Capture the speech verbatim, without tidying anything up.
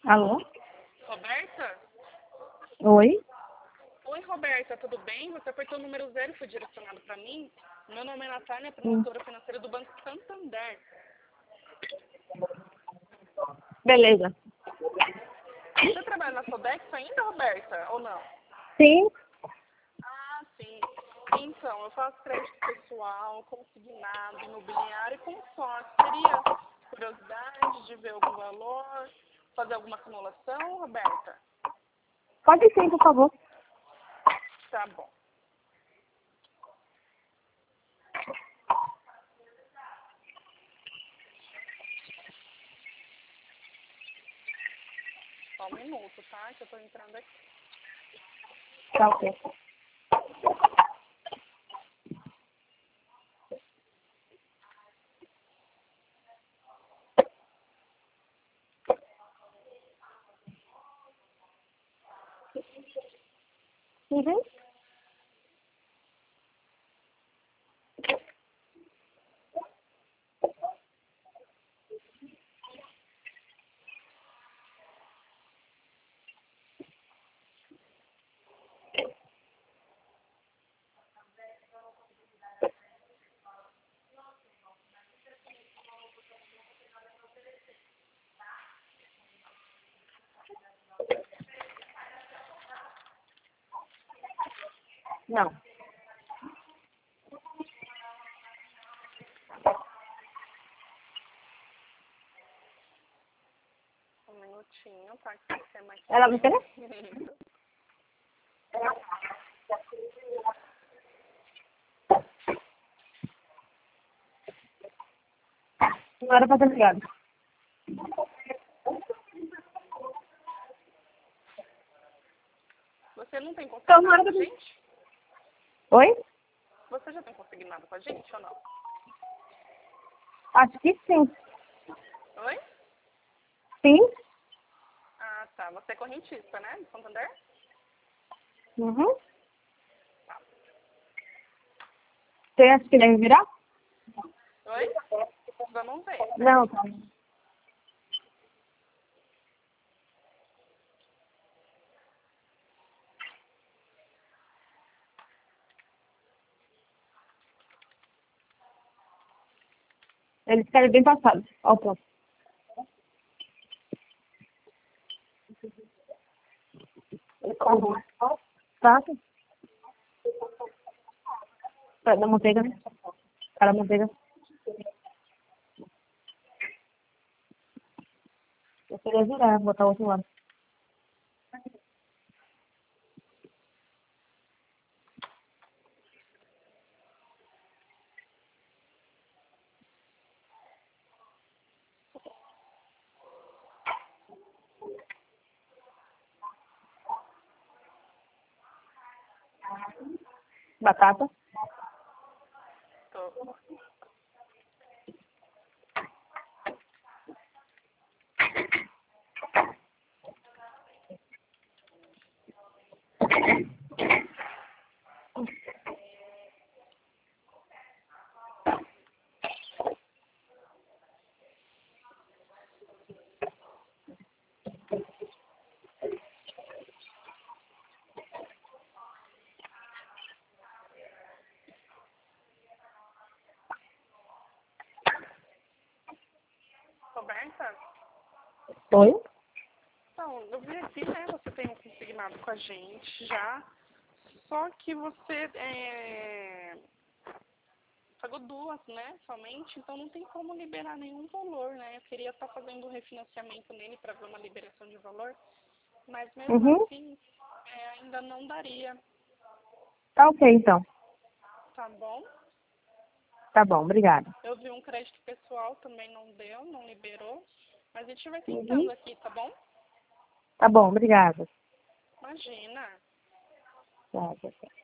Alô? Roberta? Oi? Oi, Roberta, tudo bem? Você apertou o número zero e foi direcionado para mim. Meu nome é Natália, Hum. promotora financeira do Banco Santander. Beleza. Você trabalha na Sodex ainda, Roberta, ou não? Sim? Ah, sim. Então, eu faço crédito pessoal, consignado, imobiliário e consórcio. Teria curiosidade de ver algum valor, fazer alguma simulação, Roberta? Pode sim, por favor. Tá bom. Só um minuto, tá? Que eu tô entrando aqui. Tá ok. Uhum. Não. Um minutinho, tá? Que o sistema aqui. Ela me interessa? Não era pra ter ligado. Você não tem Então, não consignado era com a pra ter... gente? Oi? Você já tem consignado com a gente ou não? Acho que sim. Oi? Sim? Ah, tá. Você é correntista, né? Do Santander? Uhum. Você acha que deve virar? Oi? Vamos ver. Não, tá. Eles querem bem passado. Ó o ponto. Uhum. Tá? Tá, da manteiga, né? Cara, manteiga. Eu queria virar, botar o outro lado. Batata. Tô. Roberta? Oi? Então, eu vi aqui, né? Você tem um consignado com a gente já. Só que você é, pagou duas, né? Somente. Então não tem como liberar nenhum valor, né? Eu queria estar fazendo um refinanciamento nele para ver uma liberação de valor. Mas mesmo Uhum. assim, é, ainda não daria. Tá ok, então. Tá bom? Tá bom, obrigada. Eu vi um crédito pessoal, também não deu, não liberou. Mas a gente vai Uhum. tentando aqui, tá bom? Tá bom, obrigada. Imagina. Tá, tá, tá.